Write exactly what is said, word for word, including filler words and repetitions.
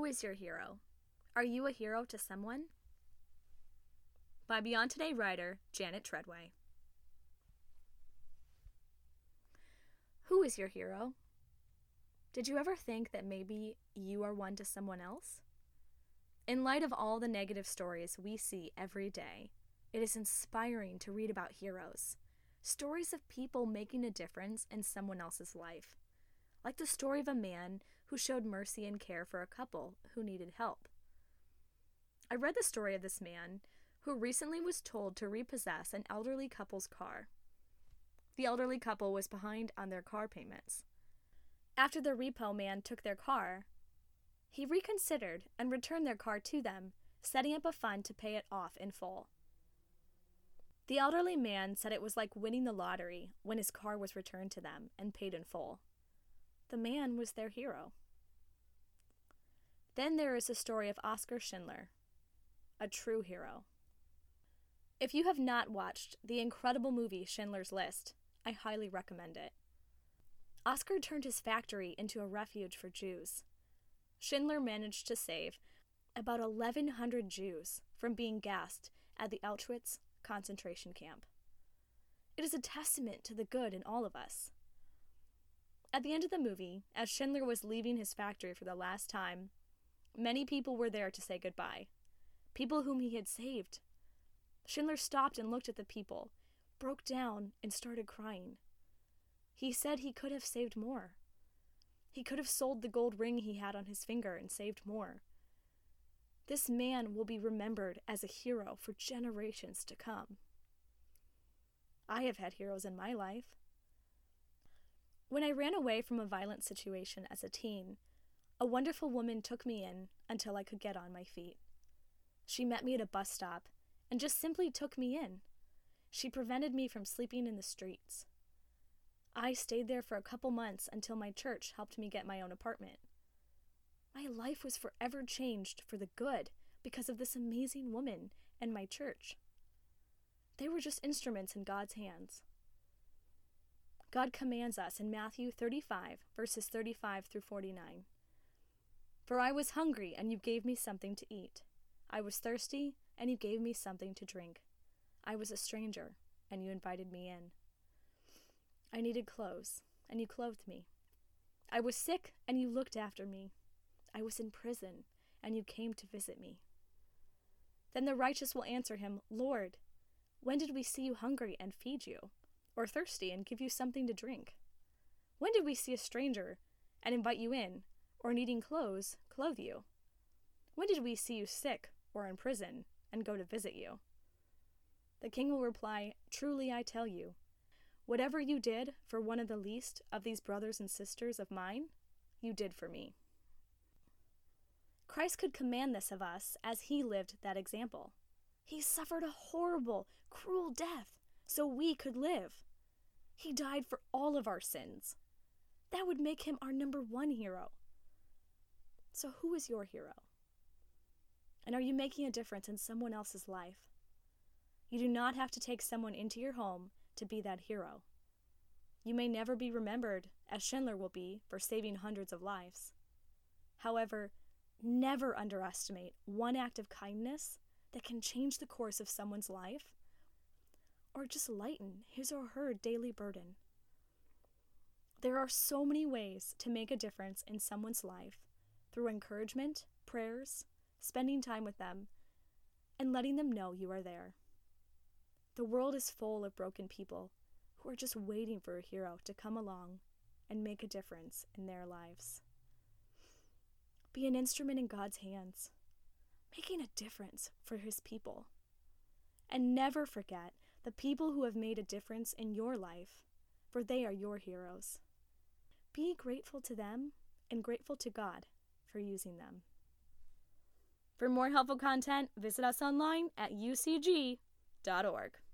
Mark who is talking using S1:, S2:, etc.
S1: is your hero? Are you a hero to someone? By Beyond Today writer Janet Treadway. Who is your hero? Did you ever think that maybe you are one to someone else? In light of all the negative stories we see every day, it is inspiring to read about heroes, stories of people making a difference in someone else's life, like the story of a man who showed mercy and care for a couple who needed help. I read the story of this man who recently was told to repossess an elderly couple's car. The elderly couple was behind on their car payments. After the repo man took their car, he reconsidered and returned their car to them, setting up a fund to pay it off in full. The elderly man said it was like winning the lottery when his car was returned to them and paid in full. The man was their hero. Then there is the story of Oskar Schindler, a true hero. If you have not watched the incredible movie Schindler's List, I highly recommend it. Oskar turned his factory into a refuge for Jews. Schindler managed to save about eleven hundred Jews from being gassed at the Auschwitz concentration camp. It is a testament to the good in all of us. At the end of the movie, as Schindler was leaving his factory for the last time, many people were there to say goodbye, people whom he had saved. Schindler stopped and looked at the people, broke down, and started crying. He said he could have saved more. He could have sold the gold ring he had on his finger and saved more. This man will be remembered as a hero for generations to come. I have had heroes in my life. When I ran away from a violent situation as a teen, a wonderful woman took me in until I could get on my feet. She met me at a bus stop and just simply took me in. She prevented me from sleeping in the streets. I stayed there for a couple months until my church helped me get my own apartment. My life was forever changed for the good because of this amazing woman and my church. They were just instruments in God's hands. God commands us in Matthew thirty-five, verses thirty-five through forty-nine. For I was hungry, and you gave me something to eat. I was thirsty, and you gave me something to drink. I was a stranger, and you invited me in. I needed clothes, and you clothed me. I was sick, and you looked after me. I was in prison, and you came to visit me. Then the righteous will answer him, Lord, when did we see you hungry and feed you, or thirsty and give you something to drink? When did we see a stranger and invite you in, or needing clothes, clothe you? When did we see you sick or in prison and go to visit you? The king will reply, Truly I tell you, whatever you did for one of the least of these brothers and sisters of mine, you did for me. Christ could command this of us as he lived that example. He suffered a horrible, cruel death so we could live. He died for all of our sins. That would make him our number one hero. So who is your hero? And are you making a difference in someone else's life? You do not have to take someone into your home to be that hero. You may never be remembered, as Schindler will be, for saving hundreds of lives. However, never underestimate one act of kindness that can change the course of someone's life or just lighten his or her daily burden. There are so many ways to make a difference in someone's life through encouragement, prayers, spending time with them, and letting them know you are there. The world is full of broken people who are just waiting for a hero to come along and make a difference in their lives. Be an instrument in God's hands, making a difference for his people. And never forget the people who have made a difference in your life, for they are your heroes. Be grateful to them and grateful to God for using them. For more helpful content, visit us online at u c g dot org.